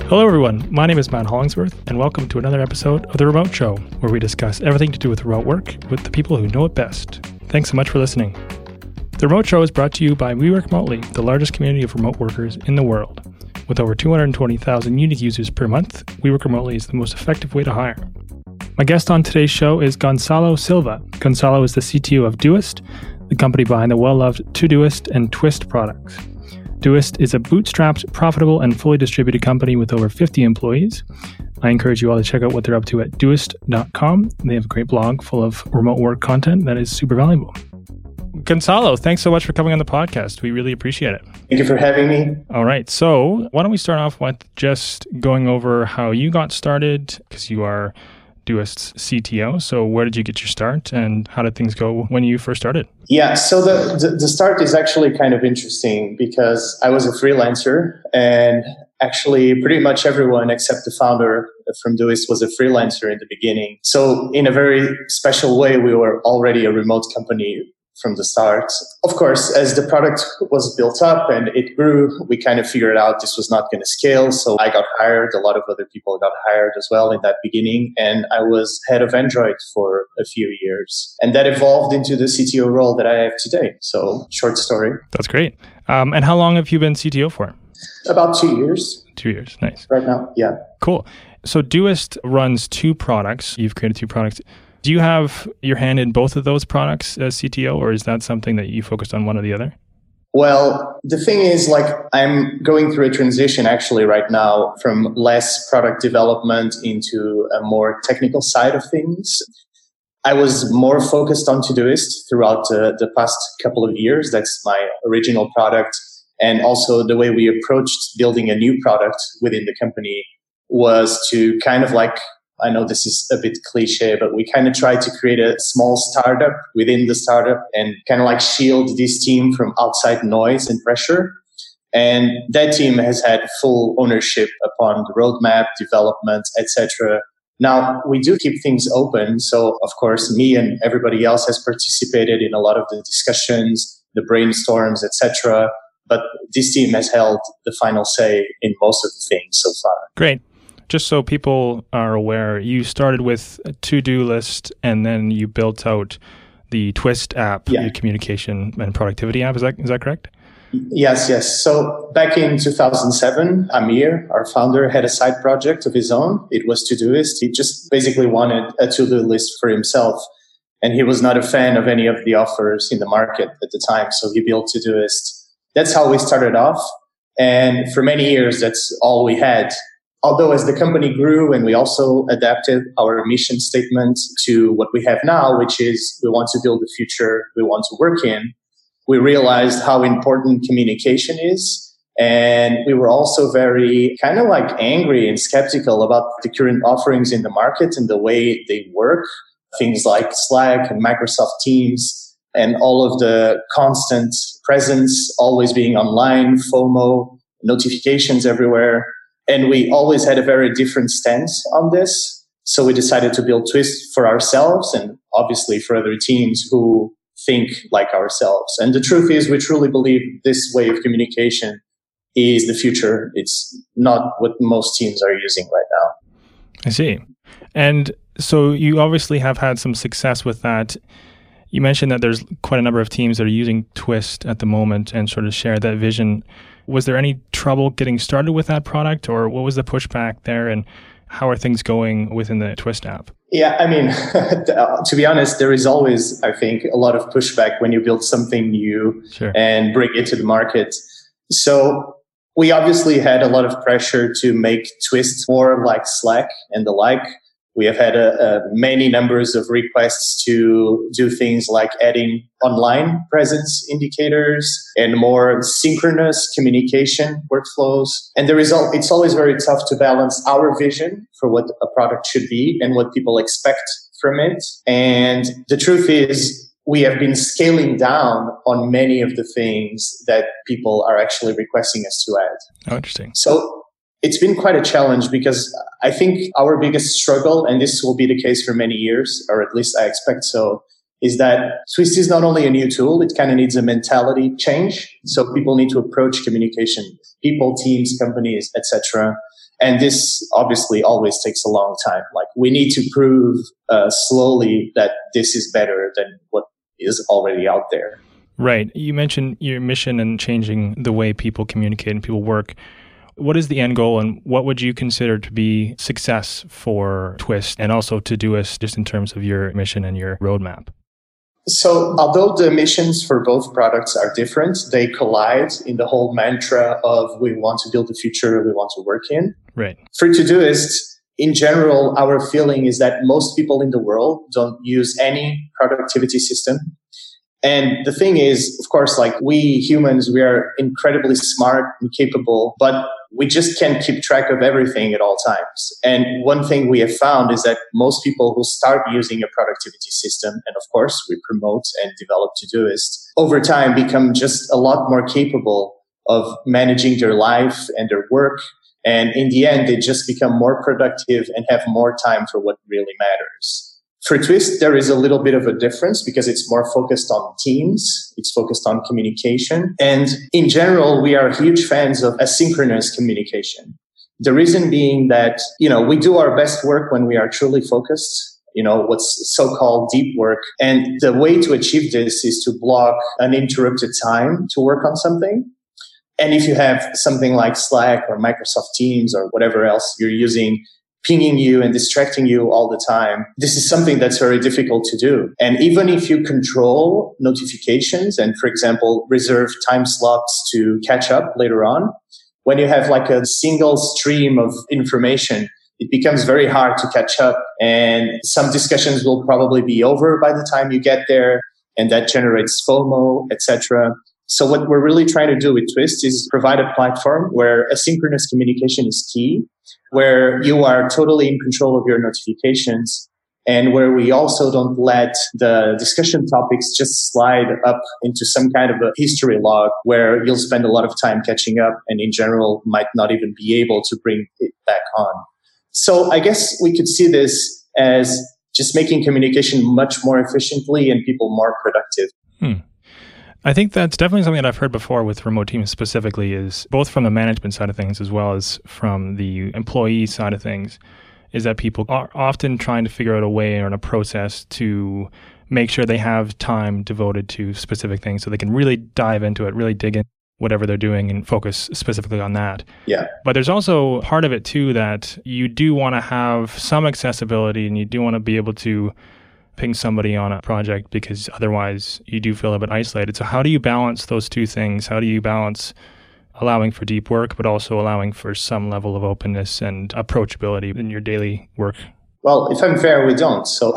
Hello everyone, my name is Matt Hollingsworth and welcome to another episode of The Remote Show, where we discuss everything to do with remote work with the people who know it best. Thanks so much for listening. The Remote Show is brought to you by We Work Remotely, the largest community of remote workers in the world. With over 220,000 unique users per month, We Work Remotely is the most effective way to hire. My guest on today's show is Gonçalo Silva. Gonçalo is the CTO of Doist, the company behind the well-loved Todoist and Twist products. Doist is a bootstrapped, profitable, and fully distributed company with over 50 employees. I encourage you all to check out what they're up to at doist.com. They have a great blog full of remote work content that is super valuable. Gonçalo, thanks so much for coming on the podcast. We really appreciate it. Thank you for having me. All right. So why don't we start off with just going over how you got started, because you are Doist's CTO. So where did you get your start and how did things go when you first started? Yeah, so the start is actually kind of interesting because I was a freelancer and actually pretty much everyone except the founder from Doist was a freelancer in the beginning. So in a very special way, we were already a remote company from the start. Of course, as the product was built up and it grew, we kind of figured out this was not going to scale. So I got hired. A lot of other people got hired as well in that beginning. And I was head of Android for a few years. And that evolved into the CTO role that I have today. So short story. That's great. And how long have you been CTO for? About 2 years. 2 years. Nice. Right now. Yeah. Cool. So Doist runs two products. You've created two products. Do you have your hand in both of those products as CTO, or is that something that you focused on one or the other? Well, the thing is, I'm going through a transition actually right now from less product development into a more technical side of things. I was more focused on Todoist throughout the past couple of years. That's my original product. And also the way we approached building a new product within the company was to kind of I know this is a bit cliche, but we kind of tried to create a small startup within the startup and kind of shield this team from outside noise and pressure. And that team has had full ownership upon the roadmap, development, etc. Now, we do keep things open. So, of course, me and everybody else has participated in a lot of the discussions, the brainstorms, etc. But this team has held the final say in most of the things so far. Great. Just so people are aware, you started with a to-do list and then you built out the Twist app, the communication and productivity app. Is that correct? Yes. So back in 2007, Amir, our founder, had a side project of his own. It was Todoist. He just basically wanted a to-do list for himself. And he was not a fan of any of the offers in the market at the time. So he built Todoist. That's how we started off. And for many years, that's all we had. Although as the company grew and we also adapted our mission statement to what we have now, which is we want to build the future we want to work in, we realized how important communication is. And we were also very kind of angry and skeptical about the current offerings in the market and the way they work. Things like Slack and Microsoft Teams and all of the constant presence, always being online, FOMO, notifications everywhere. And we always had a very different stance on this. So we decided to build Twist for ourselves and obviously for other teams who think like ourselves. And the truth is, we truly believe this way of communication is the future. It's not what most teams are using right now. I see. And so you obviously have had some success with that. You mentioned that there's quite a number of teams that are using Twist at the moment and sort of share that vision. Was there any trouble getting started with that product, or what was the pushback there, and how are things going within the Twist app? Yeah, I mean, to be honest, there is always, I think, a lot of pushback when you build something new and bring it to the market. So we obviously had a lot of pressure to make Twist more like Slack and the like. We have had many numbers of requests to do things like adding online presence indicators and more synchronous communication workflows. And the result, it's always very tough to balance our vision for what a product should be and what people expect from it. And the truth is, we have been scaling down on many of the things that people are actually requesting us to add. Oh, interesting. So it's been quite a challenge because I think our biggest struggle, and this will be the case for many years, or at least I expect so, is that Twist is not only a new tool, it kind of needs a mentality change. So people need to approach communication, people, teams, companies, etc. And this obviously always takes a long time. Like we need to prove slowly that this is better than what is already out there. Right. You mentioned your mission and changing the way people communicate and people work. What is the end goal, and what would you consider to be success for Twist and also Todoist, just in terms of your mission and your roadmap? So although the missions for both products are different, they collide in the whole mantra of we want to build the future we want to work in. Right. For Todoist, in general, our feeling is that most people in the world don't use any productivity system. And the thing is, of course, like we humans, we are incredibly smart and capable, but we just can't keep track of everything at all times. And one thing we have found is that most people who start using a productivity system, and of course we promote and develop Todoist, over time become just a lot more capable of managing their life and their work. And in the end, they just become more productive and have more time for what really matters. For Twist, there is a little bit of a difference because it's more focused on teams. It's focused on communication. And in general, we are huge fans of asynchronous communication. The reason being that, we do our best work when we are truly focused, what's so-called deep work. And the way to achieve this is to block uninterrupted time to work on something. And if you have something like Slack or Microsoft Teams or whatever else you're using, pinging you and distracting you all the time, this is something that's very difficult to do. And even if you control notifications and, for example, reserve time slots to catch up later on, when you have like a single stream of information, it becomes very hard to catch up. And some discussions will probably be over by the time you get there, and that generates FOMO, etc. So what we're really trying to do with Twist is provide a platform where asynchronous communication is key, where you are totally in control of your notifications, and where we also don't let the discussion topics just slide up into some kind of a history log where you'll spend a lot of time catching up and in general might not even be able to bring it back on. So I guess we could see this as just making communication much more efficiently and people more productive. I think that's definitely something that I've heard before with remote teams specifically, is both from the management side of things as well as from the employee side of things, is that people are often trying to figure out a way or a process to make sure they have time devoted to specific things so they can really dive into it, really dig in whatever they're doing and focus specifically on that. Yeah. But there's also part of it too that you do want to have some accessibility and you do want to be able to ping somebody on a project because otherwise you do feel a bit isolated. So how do you balance those two things? How do you balance allowing for deep work, but also allowing for some level of openness and approachability in your daily work? Well, if I'm fair, we don't. So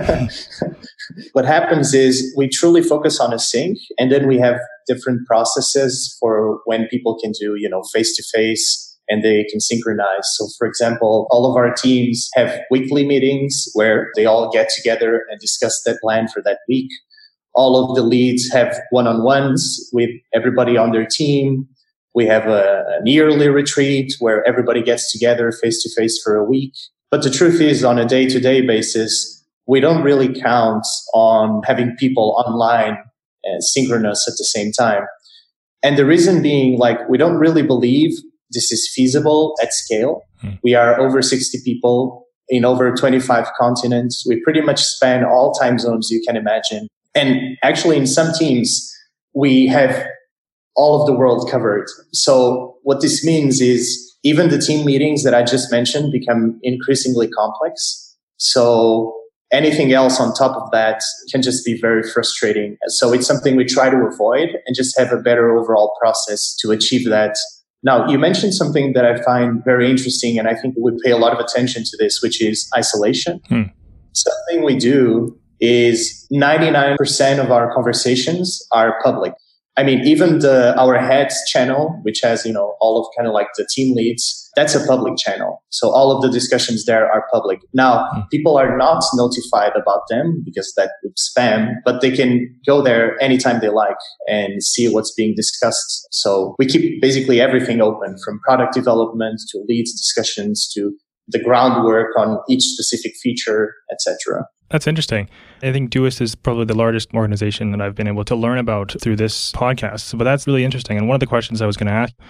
what happens is we truly focus on a sync, and then we have different processes for when people can do, face-to-face, and they can synchronize. So, for example, all of our teams have weekly meetings where they all get together and discuss their plan for that week. All of the leads have one-on-ones with everybody on their team. We have an yearly retreat where everybody gets together face-to-face for a week. But the truth is, on a day-to-day basis, we don't really count on having people online and synchronous at the same time. And the reason being, we don't really believe this is feasible at scale. We are over 60 people in over 25 continents. We pretty much span all time zones you can imagine. And actually, in some teams, we have all of the world covered. So what this means is even the team meetings that I just mentioned become increasingly complex. So anything else on top of that can just be very frustrating. So it's something we try to avoid and just have a better overall process to achieve that. Now, you mentioned something that I find very interesting, and I think we pay a lot of attention to this, which is isolation. Something we do is 99% of our conversations are public. I mean, even our heads channel, which has, all of kind of like the team leads, that's a public channel. So all of the discussions there are public. Now, people are not notified about them because that would spam, but they can go there anytime they like and see what's being discussed. So we keep basically everything open, from product development to leads discussions to the groundwork on each specific feature, etc. That's interesting. I think Todoist is probably the largest organization that I've been able to learn about through this podcast. But that's really interesting. And one of the questions I was going to ask,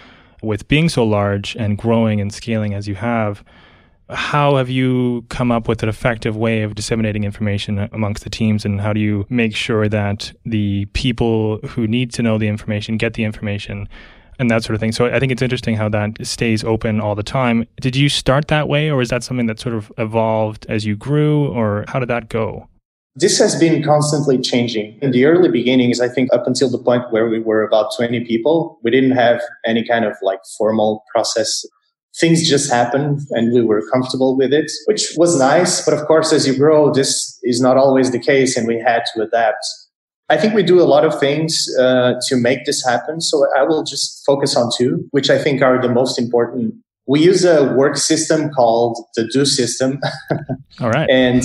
with being so large and growing and scaling as you have, how have you come up with an effective way of disseminating information amongst the teams, and how do you make sure that the people who need to know the information get the information and that sort of thing? So I think it's interesting how that stays open all the time. Did you start that way, or is that something that sort of evolved as you grew, or how did that go? This has been constantly changing. In the early beginnings, I think up until the point where we were about 20 people, we didn't have any kind of like formal process. Things just happened and we were comfortable with it, which was nice. But of course, as you grow, this is not always the case and we had to adapt. I think we do a lot of things to make this happen. So I will just focus on two, which I think are the most important. We use a work system called the Do system. All right. And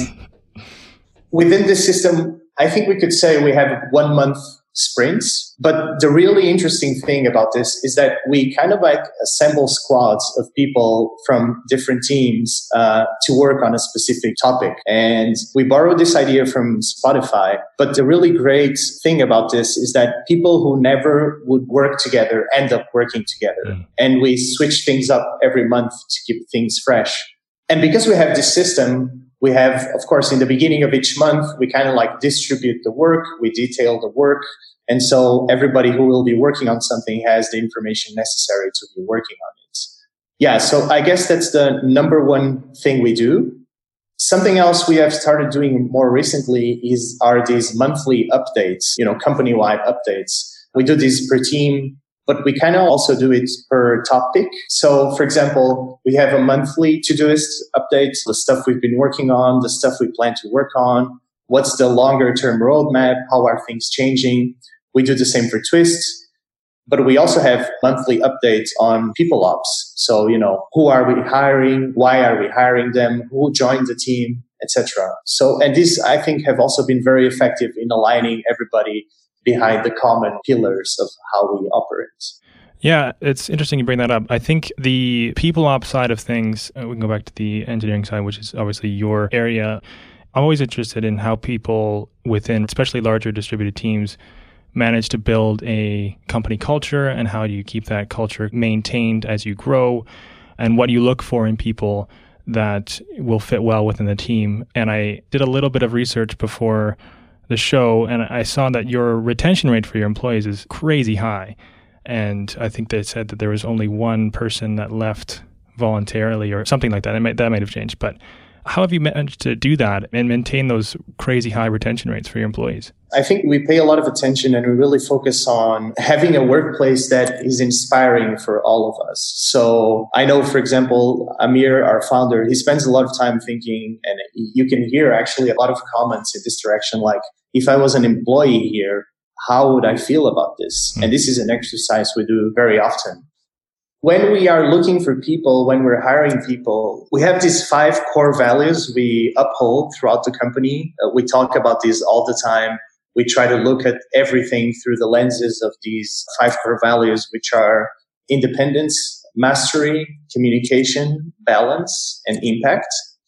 within this system, I think we could say we have 1 month sprints. But the really interesting thing about this is that we kind of like assemble squads of people from different teams to work on a specific topic. And we borrowed this idea from Spotify. But the really great thing about this is that people who never would work together end up working together. And we switch things up every month to keep things fresh. And because we have this system, we have, of course, in the beginning of each month, we kind of like distribute the work, we detail the work. And so everybody who will be working on something has the information necessary to be working on it. Yeah, so I guess that's the number one thing we do. Something else we have started doing more recently are these monthly updates, company-wide updates. We do these per team, but we kind of also do it per topic. So, for example, we have a monthly Todoist update, the stuff we've been working on, the stuff we plan to work on, what's the longer term roadmap, how are things changing. We do the same for Twist, but we also have monthly updates on people ops. So, who are we hiring? Why are we hiring them? Who joined the team, etc. So, and these I think have also been very effective in aligning everybody behind the common pillars of how we operate. Yeah, it's interesting you bring that up. I think the people ops side of things, we can go back to the engineering side, which is obviously your area. I'm always interested in how people within, especially larger distributed teams, manage to build a company culture, and how do you keep that culture maintained as you grow, and what you look for in people that will fit well within the team. And I did a little bit of research before the show, and I saw that your retention rate for your employees is crazy high. And I think they said that there was only one person that left voluntarily or something like that. That might have changed. But how have you managed to do that and maintain those crazy high retention rates for your employees? I think we pay a lot of attention and we really focus on having a workplace that is inspiring for all of us. So I know, for example, Amir, our founder, he spends a lot of time thinking, and you can hear actually a lot of comments in this direction, like, if I was an employee here, how would I feel about this? And this is an exercise we do very often. When we are looking for people, when we're hiring people, we have these 5 core values we uphold throughout the company. We talk about these all the time. We try to look at everything through the lenses of these 5 core values, which are independence, mastery, communication, balance, and impact.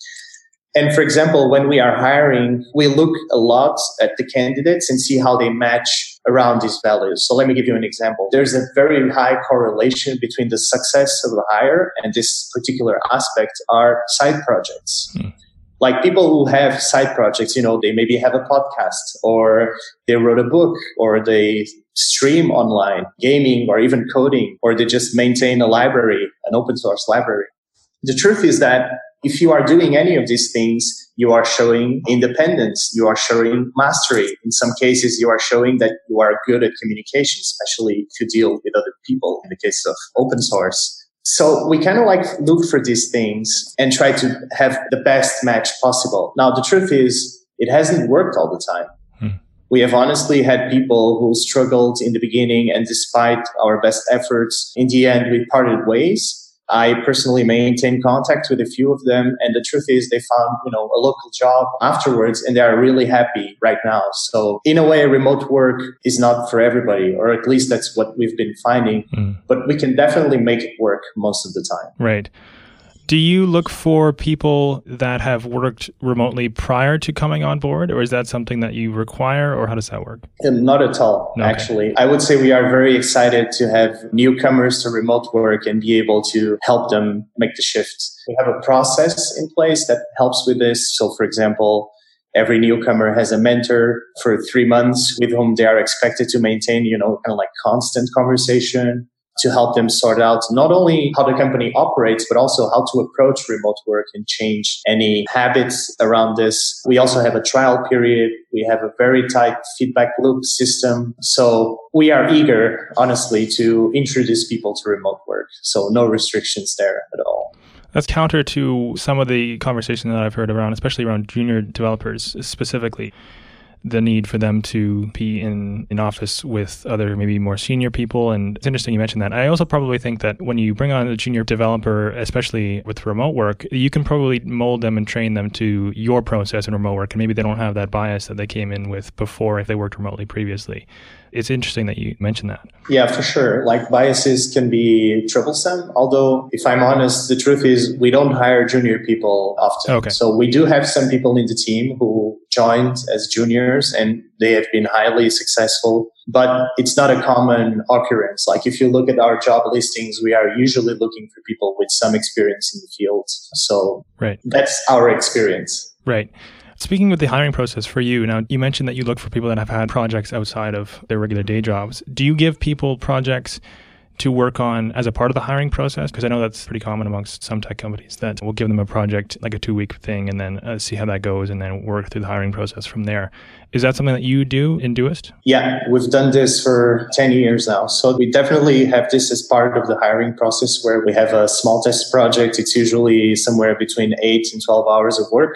And for example, when we are hiring, we look a lot at the candidates and see how they match around these values. So let me give you an example. There's a very high correlation between the success of a hire and this particular aspect are side projects. Like people who have side projects, they maybe have a podcast, or they wrote a book, or they stream online, gaming, or even coding, or they just maintain a library, an open source library. The truth is that if you are doing any of these things, you are showing independence, you are showing mastery. In some cases, you are showing that you are good at communication, especially if you deal with other people in the case of open source. So we kind of like look for these things and try to have the best match possible. Now, the truth is, it hasn't worked all the time. We have honestly had people who struggled in the beginning, and despite our best efforts, in the end, we parted ways. I personally maintain contact with a few of them, and the truth is they found, a local job afterwards, and they are really happy right now. So in a way, remote work is not for everybody, or at least that's what we've been finding, but we can definitely make it work most of the time. Right. Do you look for people that have worked remotely prior to coming on board, or is that something that you require, or how does that work? Not at all, actually. I would say we are very excited to have newcomers to remote work and be able to help them make the shift. We have a process in place that helps with this. So, for example, every newcomer has a mentor for 3 months with whom they are expected to maintain, kind of like constant conversation to help them sort out not only how the company operates, but also how to approach remote work and change any habits around this. We also have a trial period. We have a very tight feedback loop system. So we are eager, honestly, to introduce people to remote work. So no restrictions there at all. That's counter to some of the conversation that I've heard around, especially around junior developers specifically. The need for them to be in office with other maybe more senior people. And it's interesting you mentioned that. I also probably think that when you bring on a junior developer, especially with remote work, you can probably mold them and train them to your process in remote work. And maybe they don't have that bias that they came in with before if they worked remotely previously. It's interesting that you mentioned that. Yeah, for sure. Like biases can be troublesome. Although, if I'm honest, the truth is we don't hire junior people often. Okay. So we do have some people in the team who joined as juniors and they have been highly successful, but it's not a common occurrence. Like if you look at our job listings, we are usually looking for people with some experience in the field. So That's our experience. Right. Speaking of the hiring process for you, now you mentioned that you look for people that have had projects outside of their regular day jobs. Do you give people projects to work on as a part of the hiring process? Because I know that's pretty common amongst some tech companies that will give them a project, like a 2-week thing, and then see how that goes and then work through the hiring process from there. Is that something that you do in Doist? Yeah, we've done this for 10 years now. So we definitely have this as part of the hiring process where we have a small test project. It's usually somewhere between 8 and 12 hours of work.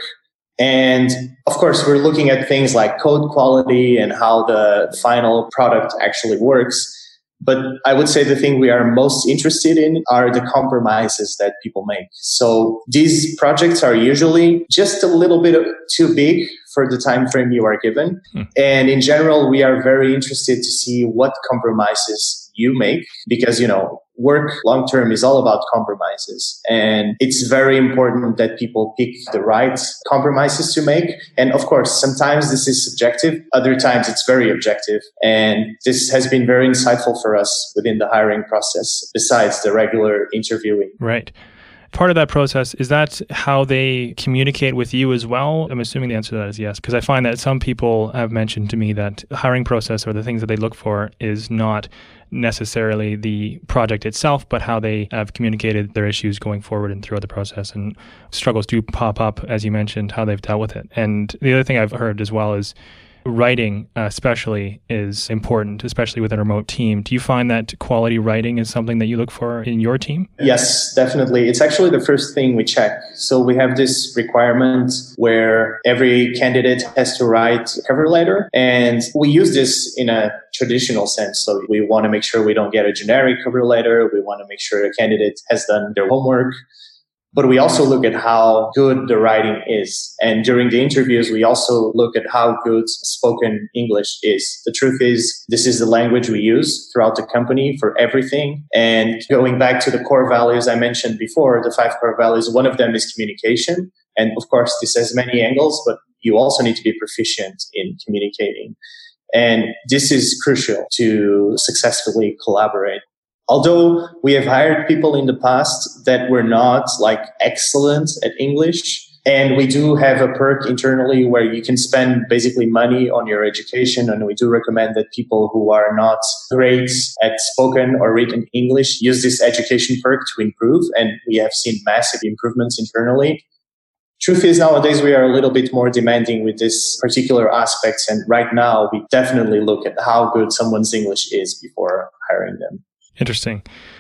And of course, we're looking at things like code quality and how the final product actually works. But I would say the thing we are most interested in are the compromises that people make. So these projects are usually just a little bit too big for the time frame you are given. And in general, we are very interested to see what compromises you make because, work long term is all about compromises. And it's very important that people pick the right compromises to make. And of course, sometimes this is subjective. Other times it's very objective. And this has been very insightful for us within the hiring process, besides the regular interviewing. Right. Part of that process, is that how they communicate with you as well? I'm assuming the answer to that is yes, because I find that some people have mentioned to me that the hiring process or the things that they look for is not necessarily the project itself, but how they have communicated their issues going forward and throughout the process. And struggles do pop up, as you mentioned, how they've dealt with it. And the other thing I've heard as well is writing especially is important, especially with a remote team. Do you find that quality writing is something that you look for in your team? Yes, definitely. It's actually the first thing we check. So we have this requirement where every candidate has to write a cover letter. And we use this in a traditional sense. So we want to make sure we don't get a generic cover letter. We want to make sure a candidate has done their homework. But we also look at how good the writing is. And during the interviews, we also look at how good spoken English is. The truth is, this is the language we use throughout the company for everything. And going back to the core values I mentioned before, the 5 core values, one of them is communication. And of course, this has many angles, but you also need to be proficient in communicating. And this is crucial to successfully collaborate. Although we have hired people in the past that were not excellent at English, and we do have a perk internally where you can spend basically money on your education. And we do recommend that people who are not great at spoken or written English use this education perk to improve. And we have seen massive improvements internally. Truth is, nowadays we are a little bit more demanding with this particular aspects. And right now we definitely look at how good someone's English is before hiring them. Interesting.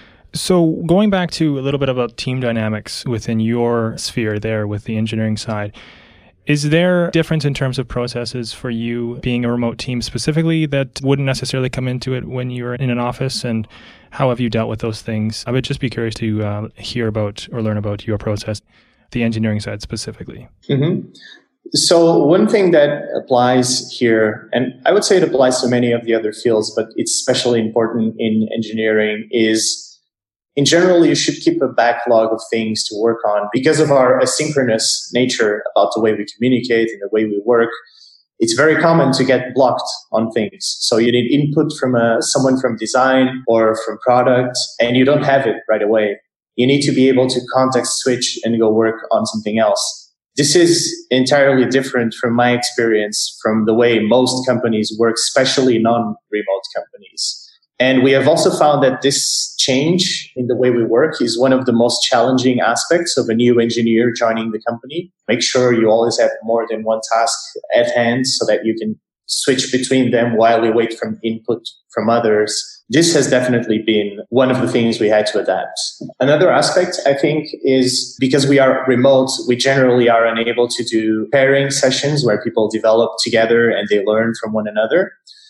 So going back to a little bit about team dynamics within your sphere there with the engineering side, is there a difference in terms of processes for you being a remote team specifically that wouldn't necessarily come into it when you were in an office? And how have you dealt with those things? I would just be curious to hear about or learn about your process, the engineering side specifically. Mm-hmm. So one thing that applies here, and I would say it applies to many of the other fields, but it's especially important in engineering, is in general, you should keep a backlog of things to work on because of our asynchronous nature about the way we communicate and the way we work. It's very common to get blocked on things. So you need input from someone from design or from product, and you don't have it right away. You need to be able to context switch and go work on something else. This is entirely different from my experience from the way most companies work, especially non-remote companies. And we have also found that this change in the way we work is one of the most challenging aspects of a new engineer joining the company. Make sure you always have more than one task at hand so that you can switch between them while you wait for input from others. This has definitely been one of the things we had to adapt. Another aspect, I think, is because we are remote, we generally are unable to do pairing sessions where people develop together and they learn from one another.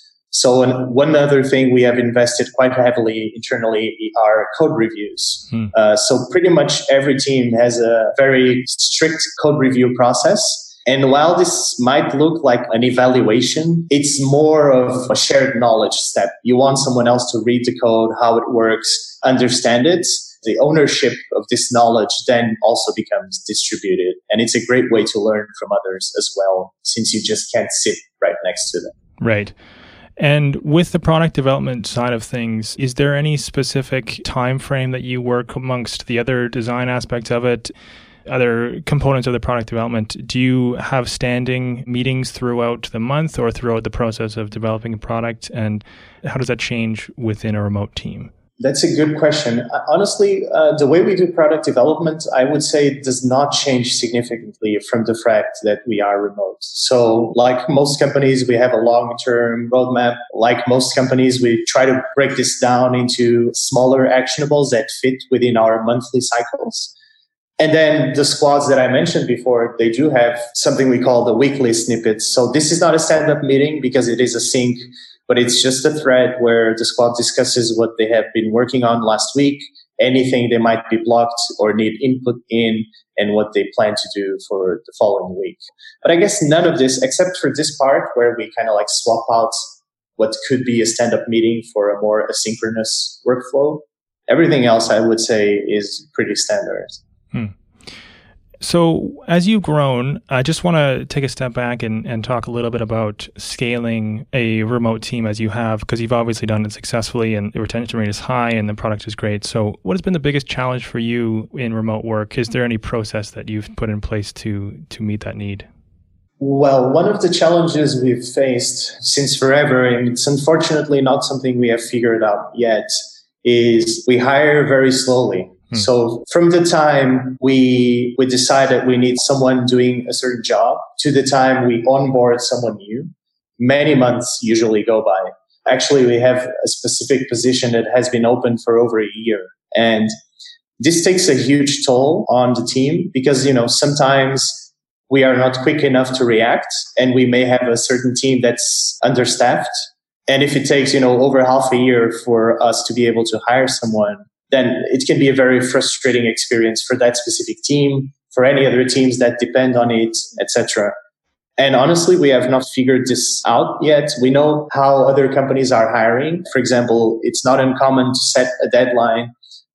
So one other thing we have invested quite heavily internally are code reviews. So pretty much every team has a very strict code review process. And while this might look like an evaluation, it's more of a shared knowledge step. You want someone else to read the code, how it works, understand it. The ownership of this knowledge then also becomes distributed. And it's a great way to learn from others as well, since you just can't sit right next to them. Right. And with the product development side of things, is there any specific time frame that you work amongst the other design aspects of it, other components of the product development? Do you have standing meetings throughout the month or throughout the process of developing a product? And how does that change within a remote team? That's a good question. Honestly, the way we do product development, I would say, does not change significantly from the fact that we are remote. So like most companies, we have a long-term roadmap. Like most companies, we try to break this down into smaller actionables that fit within our monthly cycles. And then the squads that I mentioned before, they do have something we call the weekly snippets. So this is not a stand-up meeting because it is a sync, but it's just a thread where the squad discusses what they have been working on last week, anything they might be blocked or need input in, and what they plan to do for the following week. But I guess none of this, except for this part where we kind of like swap out what could be a stand-up meeting for a more asynchronous workflow. Everything else, I would say, is pretty standard. So as you've grown, I just want to take a step back and talk a little bit about scaling a remote team as you have, because you've obviously done it successfully and the retention rate is high and the product is great. So what has been the biggest challenge for you in remote work? Is there any process that you've put in place to meet that need? Well, one of the challenges we've faced since forever, and it's unfortunately not something we have figured out yet, is we hire very slowly. So from the time we decide that we need someone doing a certain job to the time we onboard someone new, many months usually go by. Actually, we have a specific position that has been open for over a year. And this takes a huge toll on the team because, sometimes we are not quick enough to react and we may have a certain team that's understaffed. And if it takes, over half a year for us to be able to hire someone, then it can be a very frustrating experience for that specific team, for any other teams that depend on it, etc. And honestly, we have not figured this out yet. We know how other companies are hiring. For example, it's not uncommon to set a deadline,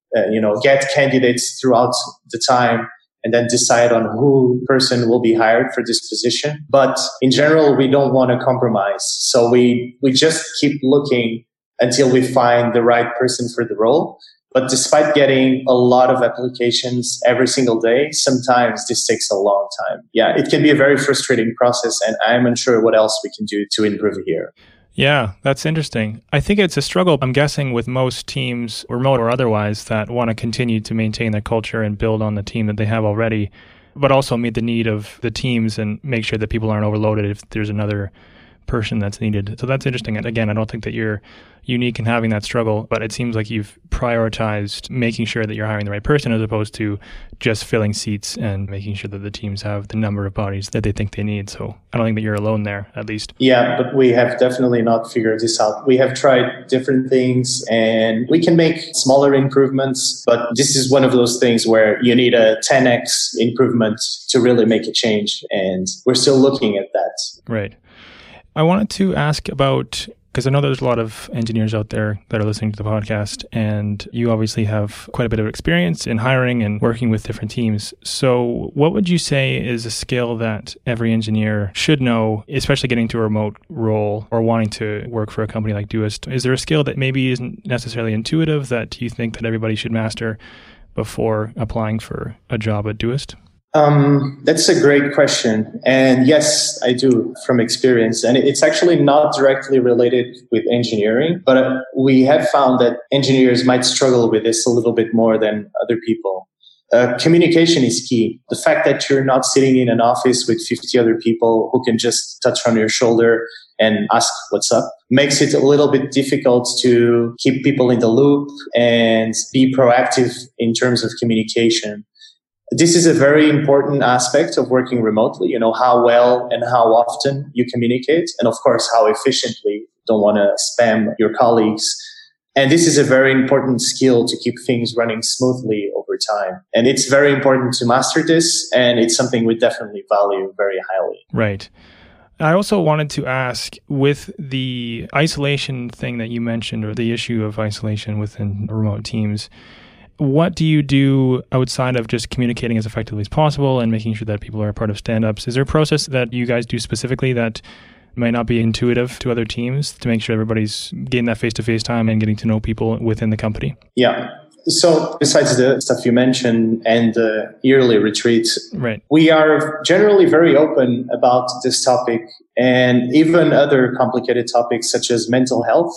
get candidates throughout the time, and then decide on who person will be hired for this position. But in general, we don't want to compromise. So we just keep looking until we find the right person for the role. But despite getting a lot of applications every single day, sometimes this takes a long time. Yeah, it can be a very frustrating process, and I'm unsure what else we can do to improve here. Yeah, that's interesting. I think it's a struggle, I'm guessing, with most teams, remote or otherwise, that want to continue to maintain their culture and build on the team that they have already, but also meet the need of the teams and make sure that people aren't overloaded if there's another person that's needed. So that's interesting. And again, I don't think that you're unique in having that struggle, but it seems like you've prioritized making sure that you're hiring the right person as opposed to just filling seats and making sure that the teams have the number of bodies that they think they need. So I don't think that you're alone there, at least. Yeah, but we have definitely not figured this out. We have tried different things and we can make smaller improvements, but this is one of those things where you need a 10x improvement to really make a change. And we're still looking at that. Right. I wanted to ask about Because I know there's a lot of engineers out there that are listening to the podcast, and you obviously have quite a bit of experience in hiring and working with different teams. So what would you say is a skill that every engineer should know, especially getting to a remote role or wanting to work for a company like Doist? Is there a skill that maybe isn't necessarily intuitive that you think that everybody should master before applying for a job at Doist? That's a great question. And yes, I do from experience. And it's actually not directly related with engineering, but we have found that engineers might struggle with this a little bit more than other people. Communication is key. The fact that you're not sitting in an office with 50 other people who can just touch on your shoulder and ask what's up makes it a little bit difficult to keep people in the loop and be proactive in terms of communication. This is a very important aspect of working remotely, how well and how often you communicate, and of course, how efficiently. Don't want to spam your colleagues. And this is a very important skill to keep things running smoothly over time. And it's very important to master this, and it's something we definitely value very highly. Right. I also wanted to ask, with the isolation thing that you mentioned, or the issue of isolation within remote teams, what do you do outside of just communicating as effectively as possible and making sure that people are a part of stand-ups? Is there a process that you guys do specifically that might not be intuitive to other teams to make sure everybody's getting that face-to-face time and getting to know people within the company? Yeah. So besides the stuff you mentioned and the yearly retreats, right, we are generally very open about this topic and even other complicated topics such as mental health.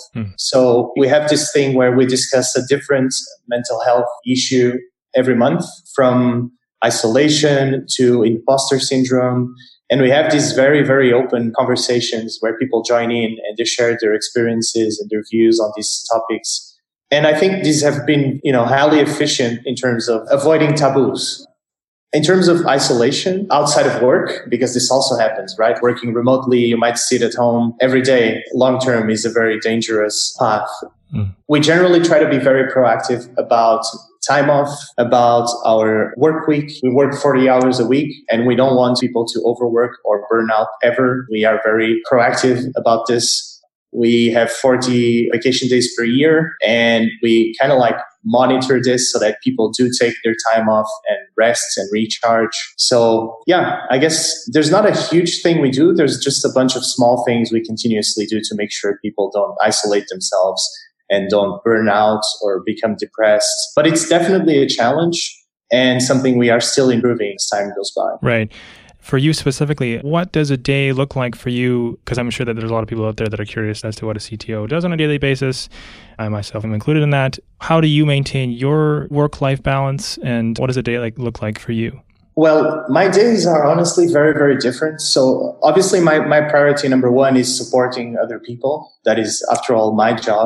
So we have this thing where we discuss a different mental health issue every month, from isolation to imposter syndrome. And we have these very, very open conversations where people join in and they share their experiences and their views on these topics. And I think these have been, highly efficient in terms of avoiding taboos. In terms of isolation outside of work, because this also happens, right? Working remotely, you might sit at home every day. Long-term is a very dangerous path. We generally try to be very proactive about time off, about our work week. We work 40 hours a week, and we don't want people to overwork or burn out ever. We are very proactive about this. We have 40 vacation days per year, and we kind of monitor this so that people do take their time off and rest and recharge. So yeah, I guess there's not a huge thing we do. There's just a bunch of small things we continuously do to make sure people don't isolate themselves and don't burn out or become depressed. But it's definitely a challenge and something we are still improving as time goes by. Right. For you specifically, what does a day look like for you? Because I'm sure that there's a lot of people out there that are curious as to what a CTO does on a daily basis. I myself am included in that. How do you maintain your work-life balance, and what does a day look like for you? Well, my days are honestly very, very different. So obviously my priority number one is supporting other people. That is, after all, my job.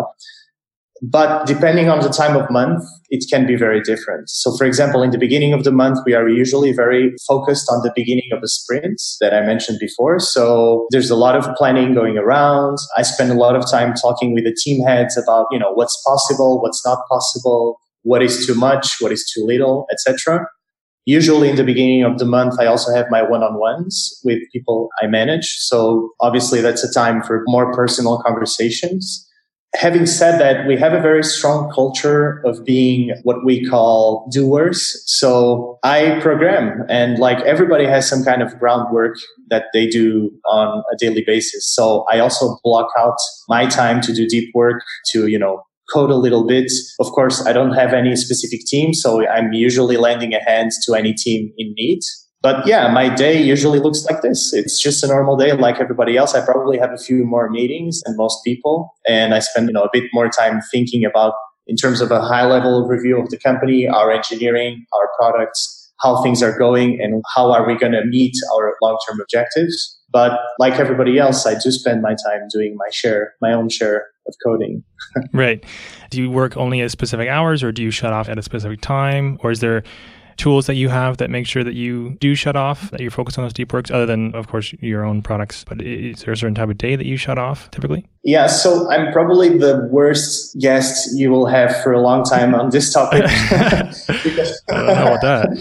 But depending on the time of month, it can be very different. So for example, in the beginning of the month, we are usually very focused on the beginning of a sprint that I mentioned before. So there's a lot of planning going around. I spend a lot of time talking with the team heads about, what's possible, what's not possible, what is too much, what is too little, etc. Usually in the beginning of the month, I also have my one-on-ones with people I manage. So obviously that's a time for more personal conversations. Having said that, we have a very strong culture of being what we call doers. So I program, and everybody has some kind of groundwork that they do on a daily basis. So I also block out my time to do deep work, to, code a little bit. Of course, I don't have any specific team, so I'm usually lending a hand to any team in need. But yeah, my day usually looks like this. It's just a normal day like everybody else. I probably have a few more meetings than most people. And I spend, a bit more time thinking about, in terms of a high level review of the company, our engineering, our products, how things are going, and how are we going to meet our long-term objectives. But like everybody else, I do spend my time doing my own share of coding. Right. Do you work only at specific hours, or do you shut off at a specific time? Or is there tools that you have that make sure that you do shut off, that you're focused on those deep works, other than, of course, your own products? But is there a certain type of day that you shut off typically? Yeah, so I'm probably the worst guest you will have for a long time on this topic. Because, I don't know about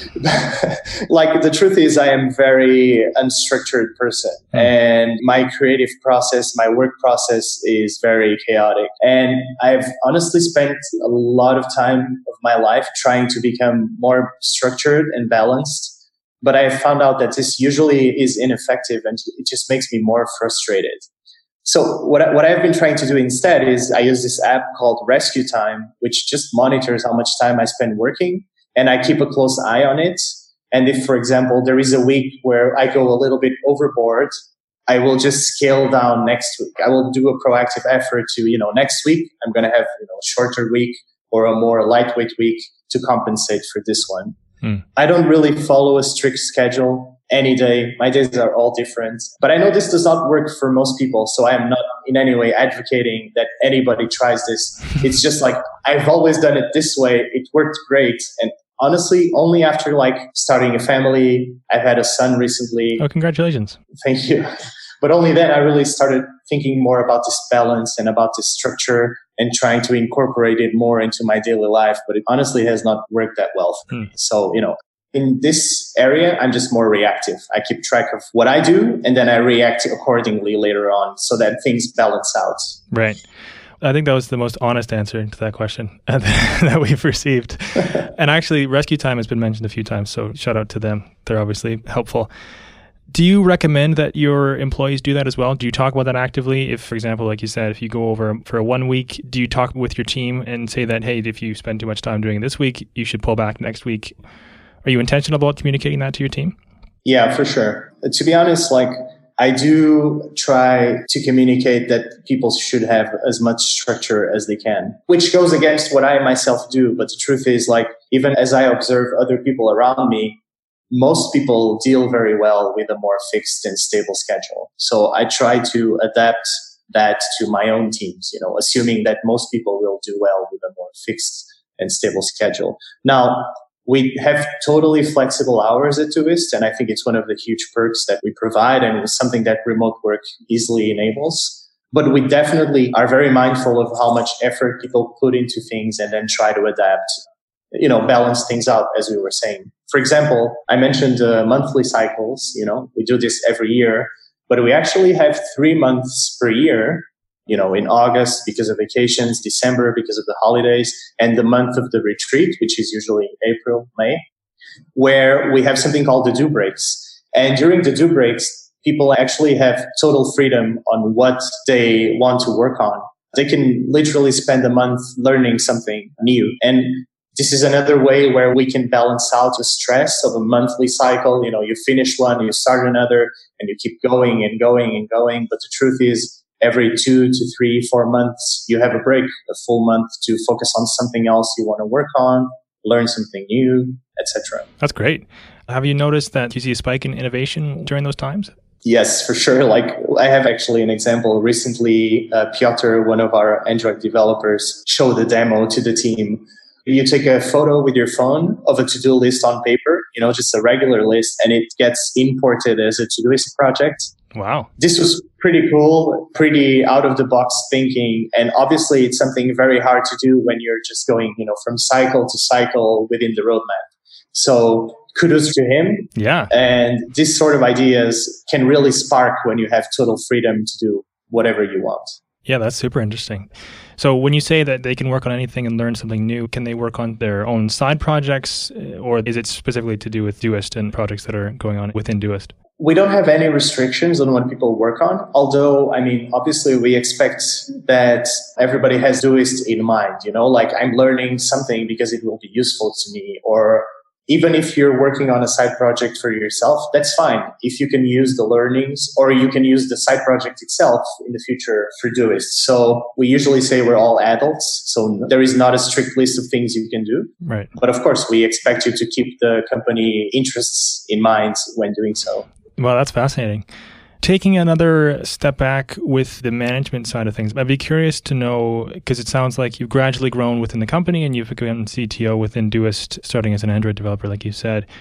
that. Like, the truth is, I am very unstructured person, and my creative process, my work process is very chaotic. And I've honestly spent a lot of time of my life trying to become more structured and balanced. But I found out that this usually is ineffective, and it just makes me more frustrated. So what I've been trying to do instead is I use this app called Rescue Time, which just monitors how much time I spend working, and I keep a close eye on it. And if, for example, there is a week where I go a little bit overboard, I will just scale down next week. I will do a proactive effort to, next week I'm going to have, a shorter week or a more lightweight week to compensate for this one. I don't really follow a strict schedule any day. My days are all different. But I know this does not work for most people, so I am not in any way advocating that anybody tries this. It's just like, I've always done it this way. It worked great. And honestly, only after starting a family, I've had a son recently. Oh, congratulations. Thank you. But only then I really started thinking more about this balance and about this structure and trying to incorporate it more into my daily life. But it honestly has not worked that well for me. So, in this area, I'm just more reactive. I keep track of what I do, and then I react accordingly later on so that things balance out. Right. I think that was the most honest answer to that question that we've received. And actually, Rescue Time has been mentioned a few times, so shout out to them. They're obviously helpful. Do you recommend that your employees do that as well? Do you talk about that actively? If, for example, like you said, if you go over for a 1 week, do you talk with your team and say that, hey, if you spend too much time doing it this week, you should pull back next week? Are you intentional about communicating that to your team? Yeah, for sure. To be honest, I do try to communicate that people should have as much structure as they can, which goes against what I myself do. But the truth is, even as I observe other people around me, most people deal very well with a more fixed and stable schedule. So I try to adapt that to my own teams, assuming that most people will do well with a more fixed and stable schedule. Now, we have totally flexible hours at Doist, and I think it's one of the huge perks that we provide, and it's something that remote work easily enables. But we definitely are very mindful of how much effort people put into things and then try to adapt, balance things out, as we were saying. For example, I mentioned monthly cycles. We do this every year, but we actually have 3 months per year, in August because of vacations, December because of the holidays, and the month of the retreat, which is usually April, May, where we have something called the do breaks. And during the do breaks, people actually have total freedom on what they want to work on. They can literally spend a month learning something new. And this is another way where we can balance out the stress of a monthly cycle. You finish one, you start another, and you keep going and going and going. But the truth is, every 2 to 3, 4 months, you have a break, a full month to focus on something else you want to work on, learn something new, etc. That's great. Have you noticed that you see a spike in innovation during those times? Yes, for sure. I have actually an example. Recently, Piotr, one of our Android developers, showed a demo to the team. You take a photo with your phone of a to-do list on paper, just a regular list, and it gets imported as a Todoist project. Wow. This was pretty cool, pretty out of the box thinking. And obviously it's something very hard to do when you're just going, from cycle to cycle within the roadmap. So kudos to him. Yeah. And this sort of ideas can really spark when you have total freedom to do whatever you want. Yeah, that's super interesting. So when you say that they can work on anything and learn something new, can they work on their own side projects, or is it specifically to do with Doist and projects that are going on within Doist? We don't have any restrictions on what people work on. Although, obviously we expect that everybody has Doist in mind, I'm learning something because it will be useful to me. Or even if you're working on a side project for yourself, that's fine. If you can use the learnings, or you can use the side project itself in the future for Doist. So we usually say we're all adults. So there is not a strict list of things you can do. Right. But of course, we expect you to keep the company interests in mind when doing so. Well, that's fascinating. Taking another step back with the management side of things, I'd be curious to know, because it sounds like you've gradually grown within the company and you've become CTO within Doist, starting as an Android developer, like you said.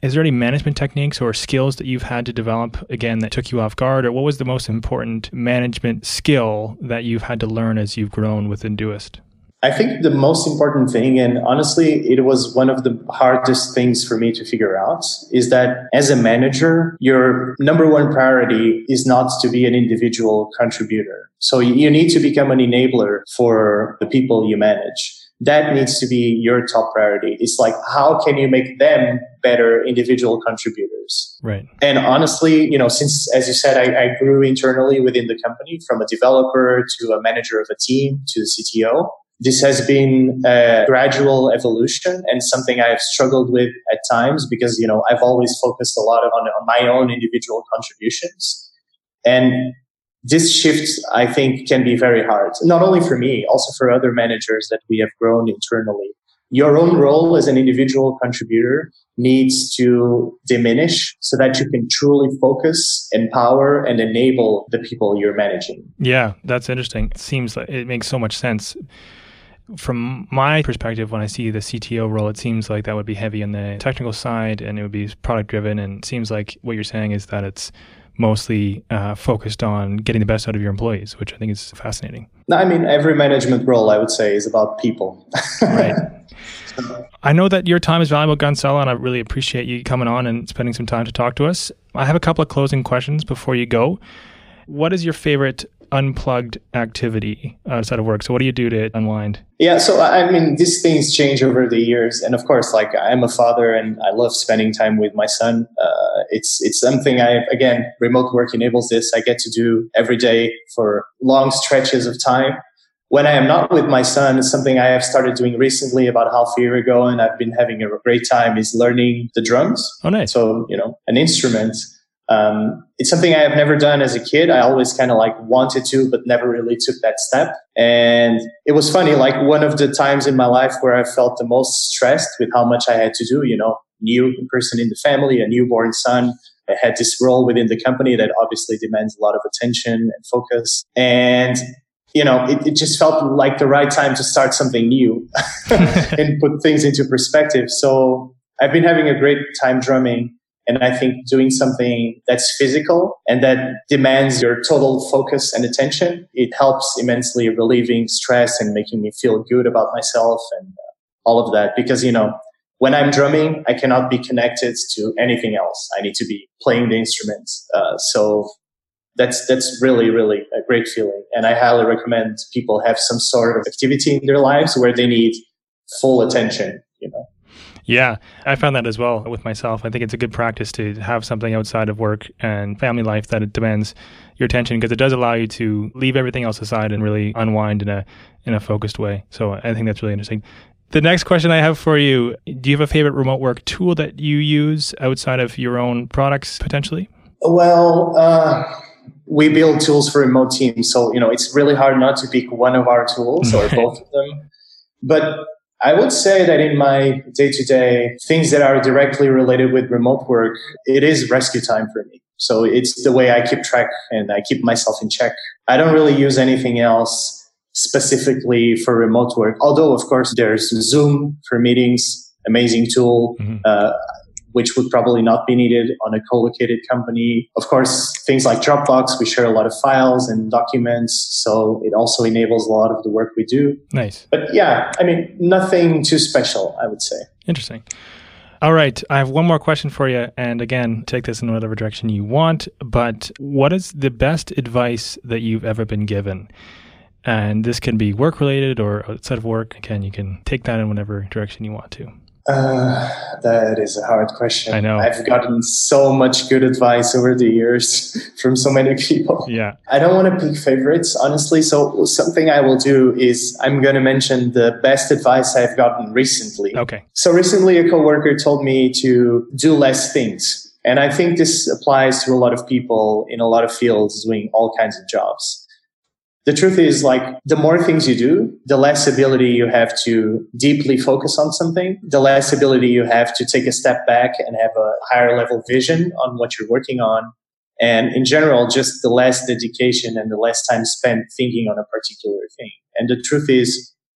Is there any management techniques or skills that you've had to develop, again, that took you off guard? Or what was the most important management skill that you've had to learn as you've grown within Doist? I think the most important thing, and honestly, it was one of the hardest things for me to figure out, is that as a manager, your number one priority is not to be an individual contributor. So you need to become an enabler for the people you manage. That needs to be your top priority. It's like, how can you make them better individual contributors? Right. And honestly, since, as you said, I grew internally within the company from a developer to a manager of a team to the CTO. This has been a gradual evolution and something I've struggled with at times because, I've always focused a lot on my own individual contributions. And this shift, I think, can be very hard, not only for me, also for other managers that we have grown internally. Your own role as an individual contributor needs to diminish so that you can truly focus, empower, and enable the people you're managing. Yeah, that's interesting. It seems like it makes so much sense. From my perspective, when I see the CTO role, it seems like that would be heavy on the technical side and it would be product driven. And it seems like what you're saying is that it's mostly focused on getting the best out of your employees, which I think is fascinating. No, I mean, every management role, I would say, is about people. Right. I know that your time is valuable, Gonçalo, and I really appreciate you coming on and spending some time to talk to us. I have a couple of closing questions before you go. What is your favorite unplugged activity outside of work? So what do you do to unwind? Yeah, so I mean, these things change over the years. And of course, like I'm a father and I love spending time with my son. It's something again, remote work enables this. I get to do every day for long stretches of time. When I am not with my son, it's something I have started doing recently about half a year ago. And I've been having a great time is learning the drums. Oh, nice. So, an instrument. It's something I have never done as a kid. I always kind of wanted to, but never really took that step. And it was funny, one of the times in my life where I felt the most stressed with how much I had to do, new person in the family, a newborn son. I had this role within the company that obviously demands a lot of attention and focus. And, it just felt like the right time to start something new and put things into perspective. So I've been having a great time drumming. And I think doing something that's physical and that demands your total focus and attention, it helps immensely relieving stress and making me feel good about myself and all of that. Because, when I'm drumming, I cannot be connected to anything else. I need to be playing the instrument. So that's really, really a great feeling. And I highly recommend people have some sort of activity in their lives where they need full attention, Yeah, I found that as well with myself. I think it's a good practice to have something outside of work and family life that it demands your attention because it does allow you to leave everything else aside and really unwind in a focused way. So I think that's really interesting. The next question I have for you, do you have a favorite remote work tool that you use outside of your own products potentially? Well, we build tools for remote teams. So, it's really hard not to pick one of our tools or both of them. But I would say that in my day-to-day things that are directly related with remote work, it is rescue time for me. So it's the way I keep track and I keep myself in check. I don't really use anything else specifically for remote work. Although, of course, there's Zoom for meetings, amazing tool, which would probably not be needed on a co-located company. Of course, things like Dropbox, we share a lot of files and documents, so it also enables a lot of the work we do. Nice. But yeah, I mean, nothing too special, I would say. Interesting. All right, I have one more question for you. And again, take this in whatever direction you want, but what is the best advice that you've ever been given? And this can be work-related or outside of work. Again, you can take that in whatever direction you want to. That is a hard question. I know. I've gotten so much good advice over the years from so many people. Yeah. I don't want to pick favorites, honestly. So something I will do is I'm going to mention the best advice I've gotten recently. Okay. So recently a coworker told me to do less things. And I think this applies to a lot of people in a lot of fields doing all kinds of jobs. The truth is, the more things you do, the less ability you have to deeply focus on something, the less ability you have to take a step back and have a higher level vision on what you're working on. And in general, just the less dedication and the less time spent thinking on a particular thing. And the truth is,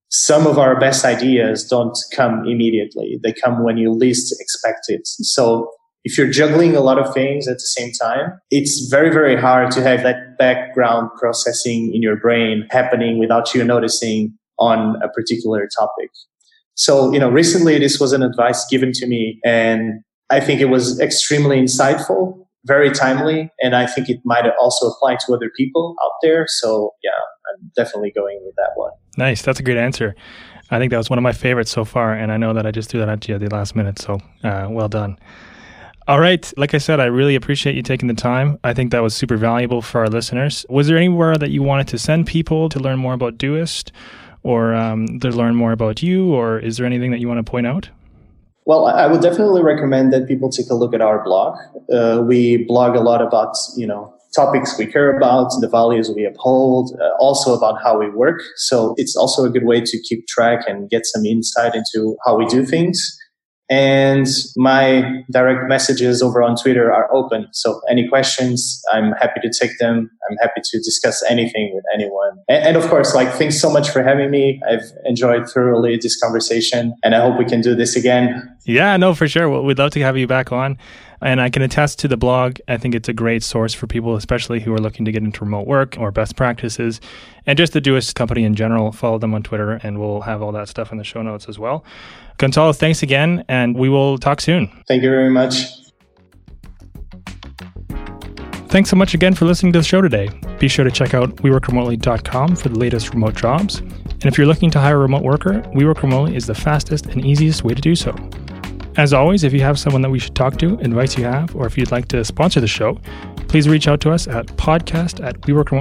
some of our best ideas don't come immediately. They come when you least expect it. So if you're juggling a lot of things at the same time, it's very, very hard to have that background processing in your brain happening without you noticing on a particular topic. So, recently this was an advice given to me, and I think it was extremely insightful, very timely, and I think it might also apply to other people out there. So yeah, I'm definitely going with that one. Nice. That's a great answer. I think that was one of my favorites so far, and I know that I just threw that out to you at the last minute, so well done. All right. Like I said, I really appreciate you taking the time. I think that was super valuable for our listeners. Was there anywhere that you wanted to send people to learn more about Doist, or to learn more about you, or is there anything that you want to point out? Well, I would definitely recommend that people take a look at our blog. We blog a lot about, topics we care about, the values we uphold, also about how we work. So it's also a good way to keep track and get some insight into how we do things. And my direct messages over on Twitter are open. So any questions, I'm happy to take them. I'm happy to discuss anything with anyone. And of course, thanks so much for having me. I've enjoyed thoroughly this conversation, and I hope we can do this again. Yeah, no, for sure. Well, we'd love to have you back on. And I can attest to the blog. I think it's a great source for people, especially who are looking to get into remote work or best practices. And just the Doist company in general, follow them on Twitter, and we'll have all that stuff in the show notes as well. Gonzalo, thanks again, and we will talk soon. Thank you very much. Thanks so much again for listening to the show today. Be sure to check out weworkremotely.com for the latest remote jobs. And if you're looking to hire a remote worker, We Work Remotely is the fastest and easiest way to do so. As always, if you have someone that we should talk to, advice you have, or if you'd like to sponsor the show, please reach out to us at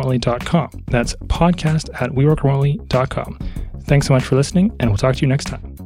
podcast@weworkremotely.com. That's podcast@weworkremotely.com. Thanks so much for listening, and we'll talk to you next time.